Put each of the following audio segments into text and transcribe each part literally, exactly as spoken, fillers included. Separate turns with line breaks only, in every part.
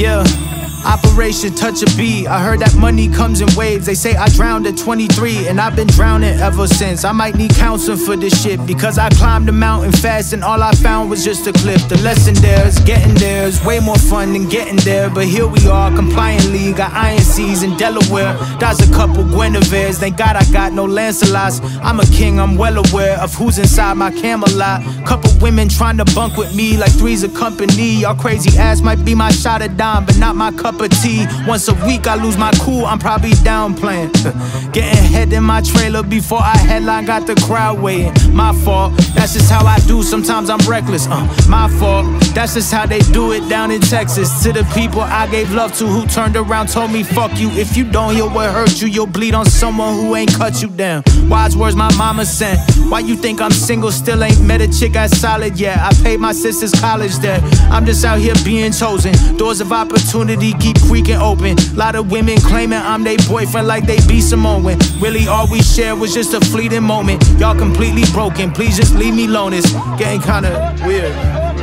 Yeah. Operation Touch a Beat. I heard that money comes in waves. They say I drowned at twenty-three, and I've been drowning ever since. I might need counseling for this shit, because I climbed the mountain fast and all I found was just a cliff. The lesson there is getting there is way more fun than getting there. But here we are, compliantly, got I N Cs in Delaware. That's a couple Guinevere's. Thank God I got no Lancelots. I'm a king, I'm well aware of who's inside my Camelot. Couple women trying to bunk with me like three's a company. Y'all crazy ass might be my shot of dime, but not my cup of tea. Once a week I lose my cool, I'm probably downplaying. Getting head in my trailer before I headline, got the crowd waiting. My fault, that's just how I do, sometimes I'm reckless. uh, My fault, that's just how they do it down in Texas. To the people I gave love to who turned around, told me fuck you. If you don't hear what hurt you, you'll bleed on someone who ain't cut you down. Wise words my mama sent. Why you think I'm single, still ain't met a chick as solid yet? I paid my sister's college debt. I'm just out here being chosen. Doors of opportunity keep creaking open. Lot of women claiming I'm their boyfriend like they be Samoan. Really all we shared was just a fleeting moment. Y'all completely broken, please just leave me alone. It's getting kinda weird.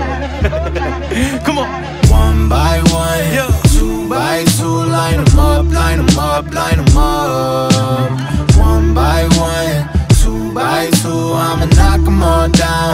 Come on.
One by one,
yeah.
Two by two, line them up, line them up, line them up. One by one, two by two, I'ma knock them all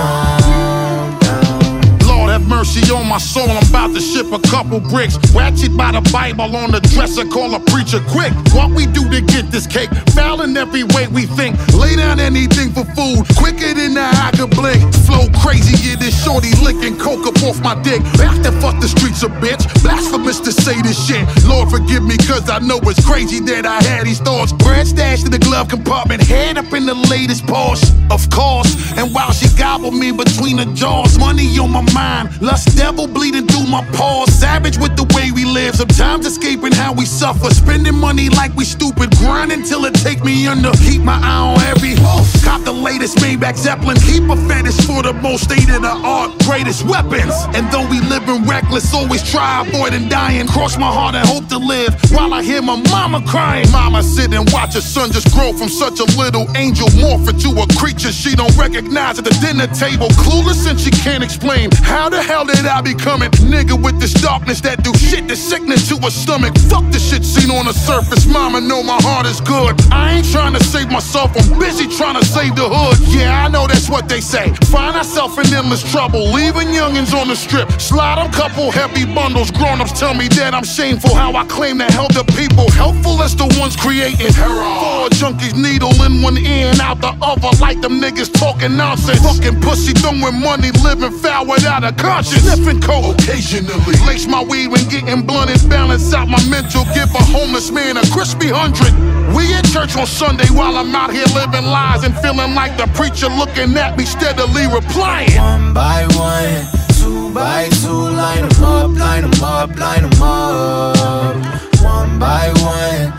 down, down.
Lord have mercy on my soul, I'm about to ship a couple bricks. Ratchet by the Bible on the dresser, call a preacher quick. What we do to get this cake, foul in every way we think. Lay down anything for food, quicker than the eye could blink. Flow crazy, yeah, this shorty licking coke up off my dick. Back to fuck the streets a bitch, blasphemous to say this shit. Lord forgive me, cause I know it's crazy that I had these thoughts. Bread stashed in the glove compartment, head up in the latest Porsche, of course. And while she gobbled me between the jaws, money on my mind, lust devil bleeding through my paws. Savage with the way we live, sometimes escaping how we suffer. Spending money like we stupid, grinding till it take me under. Keep my eye on every hoof, cop the latest Maybach Zeppelin. Keep a fetish for the most state-of-the-art, greatest weapons. And though we living reckless, always try avoiding dying. Cross my heart and hope to live while I hear my mama crying. Mama sit and watch her son just grow from such a little angel, morph into a creature she don't recognize at the dinner table. Clueless and she can't explain, how the hell did I become it? Nigga with this darkness that do shit to sickness to her stomach. Fuck the shit seen on the surface, mama know my heart is good. I ain't trying to save myself, I'm busy trying to save the hood. Yeah, I know that's what they say. Find ourselves in endless trouble, leaving youngins on the strip. Slide them couple heavy bundles, grown-ups tell me that I'm shameful. How I claim to help the people, helpful as the ones creating terror. Four junkies, needle in one ear and out the other, like them niggas talking nonsense. Fucking pussy throwing money, living foul without a conscience. Sniffing coke occasionally, lace my weed when getting blunted, balance out my mental, give a homeless man a crispy hundred. We at church on Sunday while I'm out here living lies and feeling like the preacher looking at me steadily replying.
One by one, two by two, line them up, line them up, line them up. One by one,